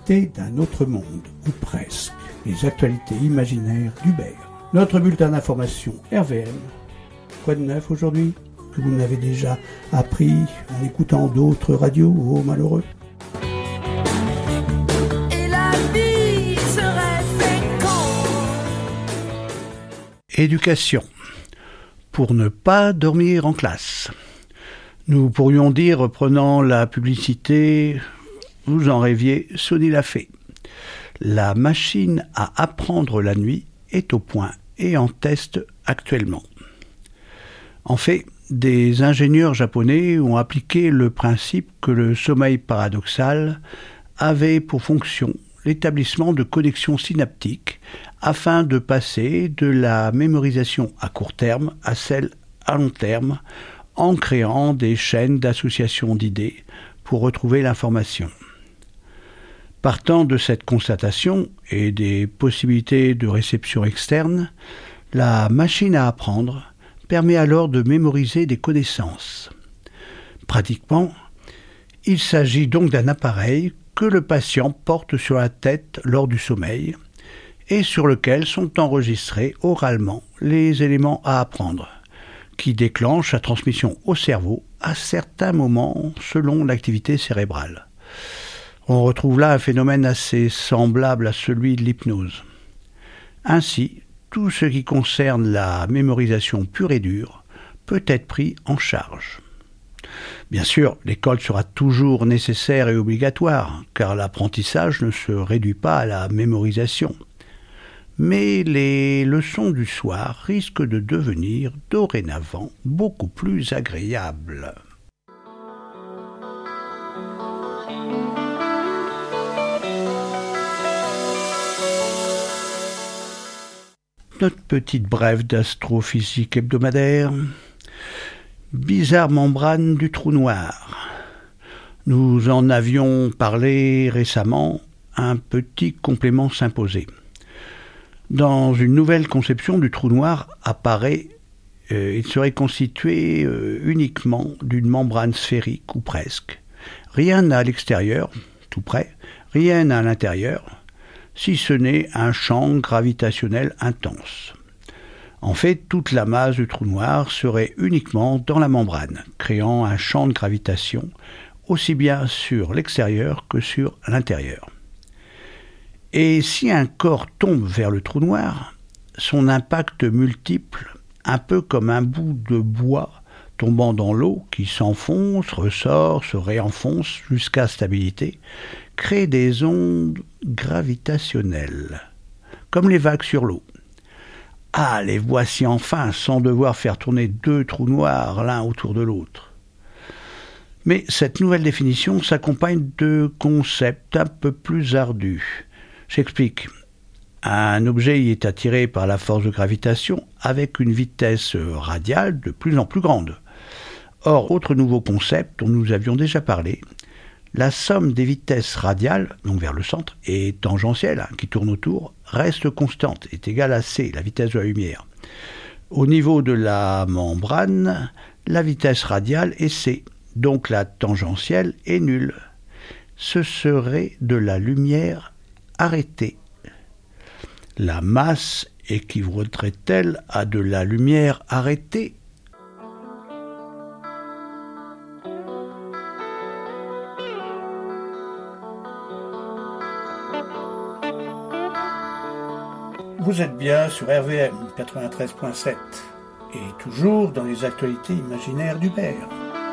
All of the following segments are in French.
actualités d'un autre monde, ou presque, les actualités imaginaires d'Hubert. Notre bulletin d'information RVM. Quoi de neuf aujourd'hui que vous n'avez déjà appris en écoutant d'autres radios, ô malheureux? Et la vie serait féconde. Éducation. Pour ne pas dormir en classe. Nous pourrions dire, reprenant la publicité, vous en rêviez, Sony l'a fait. La machine à apprendre la nuit est au point et en test actuellement. En fait, des ingénieurs japonais ont appliqué le principe que le sommeil paradoxal avait pour fonction l'établissement de connexions synaptiques afin de passer de la mémorisation à court terme à celle à long terme en créant des chaînes d'association d'idées pour retrouver l'information. Partant de cette constatation et des possibilités de réception externe, la machine à apprendre permet alors de mémoriser des connaissances. Pratiquement, il s'agit donc d'un appareil que le patient porte sur la tête lors du sommeil et sur lequel sont enregistrés oralement les éléments à apprendre, qui déclenchent la transmission au cerveau à certains moments selon l'activité cérébrale. On retrouve là un phénomène assez semblable à celui de l'hypnose. Ainsi, tout ce qui concerne la mémorisation pure et dure peut être pris en charge. Bien sûr, l'école sera toujours nécessaire et obligatoire, car l'apprentissage ne se réduit pas à la mémorisation. Mais les leçons du soir risquent de devenir dorénavant beaucoup plus agréables. Notre petite brève d'astrophysique hebdomadaire. Bizarre membrane du trou noir. Nous en avions parlé récemment, un petit complément s'imposait. Dans une nouvelle conception du trou noir apparaît, il serait constitué uniquement d'une membrane sphérique ou presque. Rien à l'extérieur, tout près, rien à l'intérieur, si ce n'est un champ gravitationnel intense. En fait, toute la masse du trou noir serait uniquement dans la membrane, créant un champ de gravitation aussi bien sur l'extérieur que sur l'intérieur. Et si un corps tombe vers le trou noir, son impact multiple, un peu comme un bout de bois tombant dans l'eau qui s'enfonce, ressort, se réenfonce jusqu'à stabilité, crée des ondes gravitationnelles, comme les vagues sur l'eau. Ah, les voici enfin, sans devoir faire tourner deux trous noirs l'un autour de l'autre. Mais cette nouvelle définition s'accompagne de concepts un peu plus ardus. J'explique. Un objet y est attiré par la force de gravitation avec une vitesse radiale de plus en plus grande. Or, autre nouveau concept dont nous avions déjà parlé, la somme des vitesses radiales, donc vers le centre, et tangentielle, qui tourne autour, reste constante, est égale à c, la vitesse de la lumière. Au niveau de la membrane, la vitesse radiale est c, donc la tangentielle est nulle. Ce serait de la lumière arrêtée. La masse équivaudrait-elle à de la lumière arrêtée ? Vous êtes bien sur RVM 93.7 et toujours dans les actualités imaginaires d'Hubert.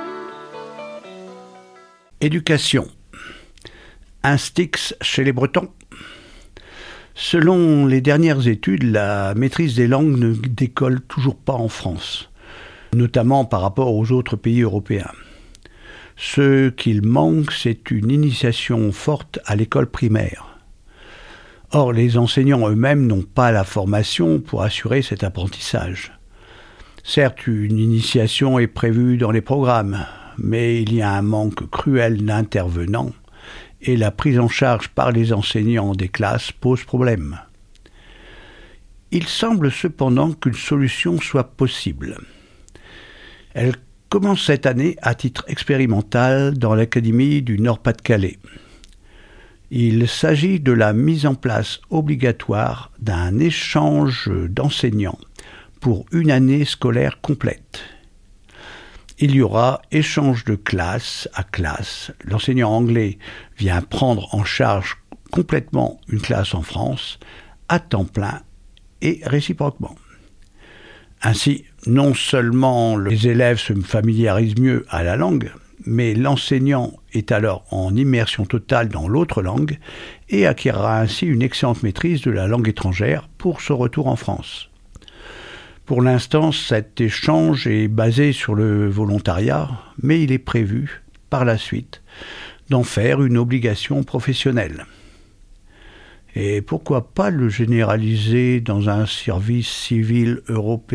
Éducation. Un Styx chez les Bretons. Selon les dernières études, la maîtrise des langues ne décolle toujours pas en France, notamment par rapport aux autres pays européens. Ce qu'il manque, c'est une initiation forte à l'école primaire. Or, les enseignants eux-mêmes n'ont pas la formation pour assurer cet apprentissage. Certes, une initiation est prévue dans les programmes, mais il y a un manque cruel d'intervenants et la prise en charge par les enseignants des classes pose problème. Il semble cependant qu'une solution soit possible. Elle commence cette année à titre expérimental dans l'Académie du Nord-Pas-de-Calais. Il s'agit de la mise en place obligatoire d'un échange d'enseignants pour une année scolaire complète. Il y aura échange de classe à classe. L'enseignant anglais vient prendre en charge complètement une classe en France, à temps plein et réciproquement. Ainsi, non seulement les élèves se familiarisent mieux à la langue, mais l'enseignant est alors en immersion totale dans l'autre langue et acquérera ainsi une excellente maîtrise de la langue étrangère pour son retour en France. Pour l'instant, cet échange est basé sur le volontariat, mais il est prévu, par la suite, d'en faire une obligation professionnelle. Et pourquoi pas le généraliser dans un service civil européen ?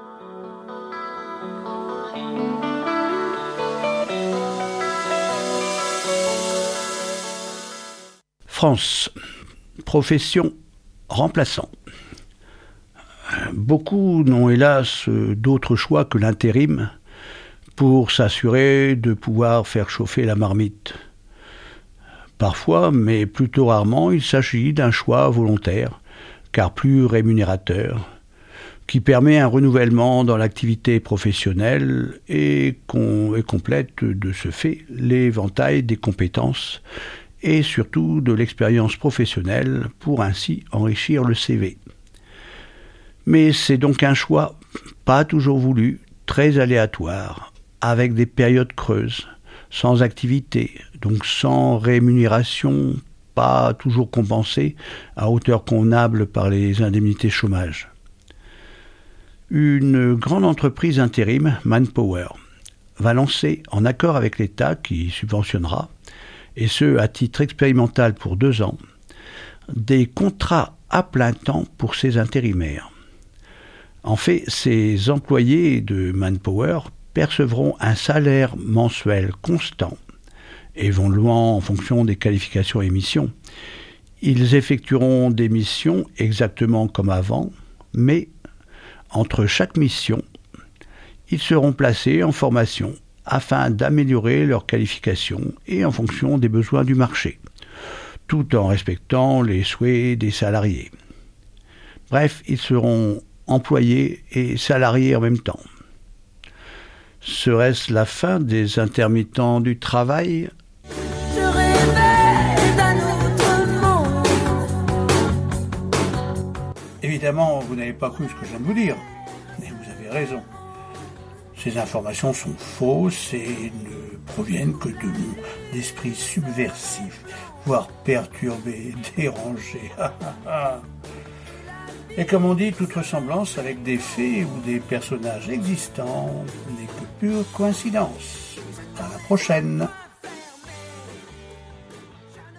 France, profession remplaçant. Beaucoup n'ont hélas d'autre choix que l'intérim pour s'assurer de pouvoir faire chauffer la marmite. Parfois, mais plutôt rarement, il s'agit d'un choix volontaire, car plus rémunérateur, qui permet un renouvellement dans l'activité professionnelle et complète de ce fait l'éventail des compétences et surtout de l'expérience professionnelle pour ainsi enrichir le CV. Mais c'est donc un choix pas toujours voulu, très aléatoire, avec des périodes creuses, sans activité, donc sans rémunération, pas toujours compensée à hauteur convenable par les indemnités chômage. Une grande entreprise intérim, Manpower, va lancer, en accord avec l'État qui subventionnera, et ce à titre expérimental pour 2 ans, des contrats à plein temps pour ces intérimaires. En fait, ces employés de Manpower percevront un salaire mensuel constant, évoluant en fonction des qualifications et missions. Ils effectueront des missions exactement comme avant, mais entre chaque mission, ils seront placés en formation afin d'améliorer leurs qualifications et en fonction des besoins du marché, tout en respectant les souhaits des salariés. Bref, ils seront employés et salariés en même temps. Serait-ce la fin des intermittents du travail ? Je rêvais d'un autre monde. Évidemment, vous n'avez pas cru ce que je viens de vous dire, mais vous avez raison. Ces informations sont fausses et ne proviennent que de mon esprit subversif, voire perturbé, dérangé. Et comme on dit, toute ressemblance avec des faits ou des personnages existants n'est que pure coïncidence. À la prochaine.